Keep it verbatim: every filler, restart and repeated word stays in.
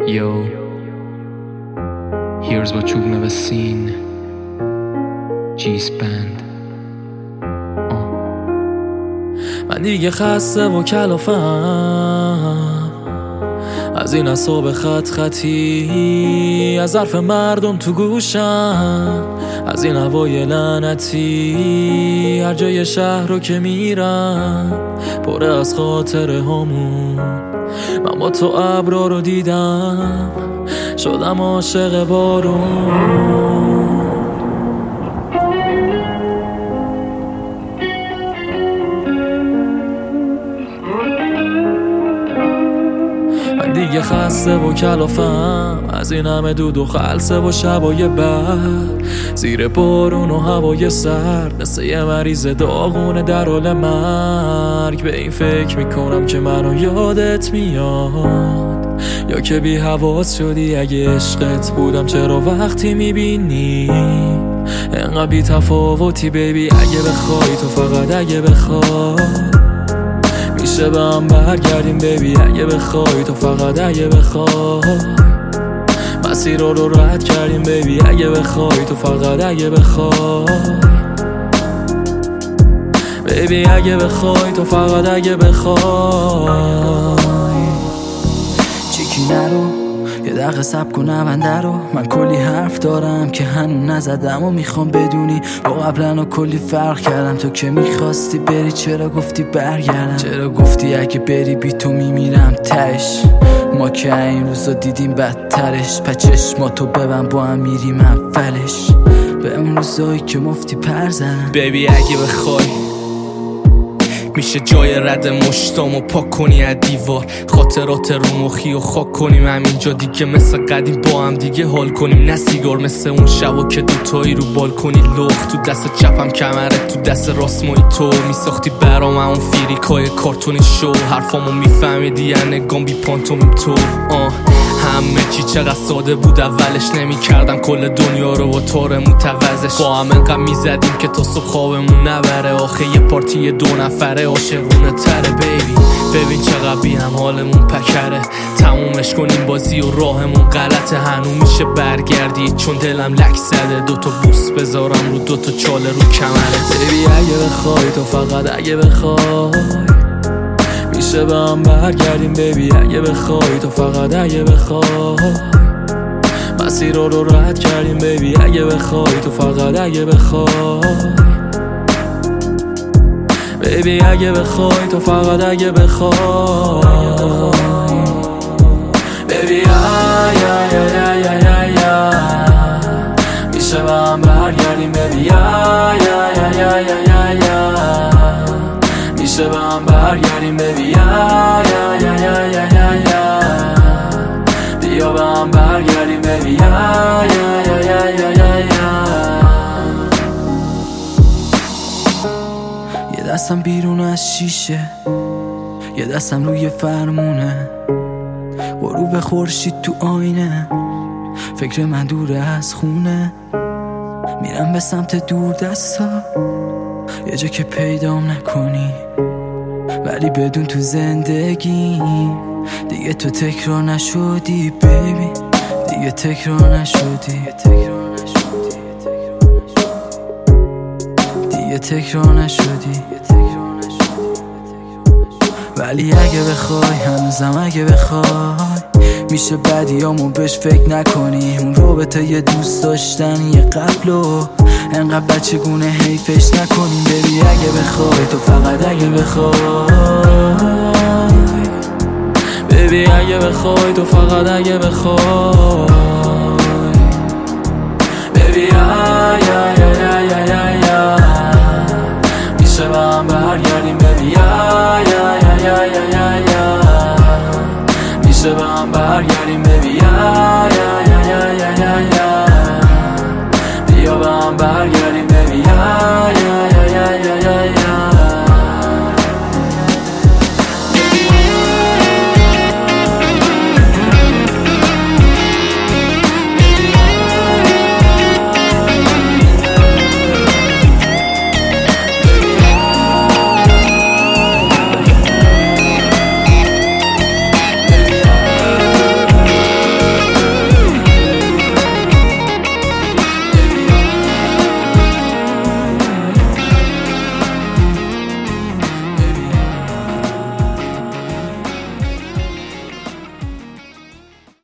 Yo, here's what you've never seen. G-Spand. من دیگه خسته و کلافم از این اعصاب خط خطی، از حرف مردم تو گوشم، از این هوای لعنتی. هر جای شهر رو که میرم پر از خاطره هامون. من با تو ابرا رو دیدم، شدم عاشق بارون. من دیگه خسته و کلافم از این همه دود و خلسه و شبای بعد زیر بارون و هوای سرد، مثل یه مریض داغونه در حال مرگ. به این فکر میکنم که منو یادت میاد، یا که بی حواس شدی اگه عشقت بودم. چرا وقتی میبینی انقدر بی تفاوتی بیبی؟ اگه بخوای تو، فقط اگه بخوای میشه به هم برگردیم بیبی. اگه بخوای تو، فقط اگه بخوای مسیر رو رد کردیم بیبی. اگه بخوای تو، فقط اگه بخوای بیبی. اگه بخوای تو، فقط اگه بخوای. چیکی نرو یه دقیقه صبر کن نونده رو. من کلی حرف دارم که هنوز نزدم و میخوام بدونی با قبلا کلی فرق کردم. تو که میخواستی بری چرا گفتی برگردم؟ چرا گفتی اگه بری بی تو میمیرم تش؟ ما که این روزا دیدیم بدترش. پس چشماتو ببن با هم میریم اولش به اون روزایی که مفتی پر زدم. بیبی اگه بخوای میشه جای رد مشتامو پاک کنی از دیوار، خاطرات رو مخی و خاک کنیم همینجا دیگه. مثل قدیم با هم دیگه حال کنیم، نه سیگار مثل اون شبا که دوتایی رو بالکنی لخت. تو دست چپم کمرت، تو دست راست مایی تو میساختی برام اون فیریکای کارتونی شو. حرفامو میفهمیدی یا نگام بی پانتومیم تو. آه همه چی چقدر ساده بود اولش، نمی کردم کل دنیا رو با طور متوزش. با هم انقدر میزدیم که تا صبح خوابمون نبره. آخه یه پارتی دو نفره عاشقونه تره بیبی. ببین چقدر بی هم حالمون پکره. تمومش کنیم بازی و راهمون غلطه. هنو میشه برگردی چون دلم لک زده. دوتا بوس بذارم رو دوتا چاله رو کمره. بیبی اگه بخوای تو، فقط اگه بخوای میشه به هم برگردیم بیبی. اگه بخوای تو، فقط اگه بخوای مسیر رو رد کردیم بیبی. اگه بخوای تو، فقط اگه بخوای بیبی. اگه بخوای تو، فقط اگه بخوای بیبی. آی آی آی آی آی میشه به هم برگردیم بیبی. آی آی آی آی آی میشه به هم برگردیم بیبی. آی آی آی آی آی بیا به هم برگردیم بیبی. آی آی آی آی آی یه دستم بیرون از شیشه، یه دستم روی فرمونه. غروب خورشید تو آینه، فکر من دور از خونه. میرم به سمت دور دستا، یه جا که پیدام نکنی ولی بدون تو زندگی دیگه تو تکرار نشدی بیبی. دیگه تکرار نشدی، دیگه تکرار نشدی. ولی اگه بخوای، هنوزم اگه بخوای میشه بدیامو بهش فکر نکنی. اون رابطه یه دوست داشتن یه قبلو انقدر بچگونه حیفش نکنیم بیبی. اگه بخوای تو، فقط اگه بخوای بیبی. اگه بخوای تو، فقط اگه بخوای بیبی. آی آی آی آی آی آی میشه به هم برگردیم بیبی. آی آی آی آی آی آی میشه به هم برگردیم بیبی. آی آی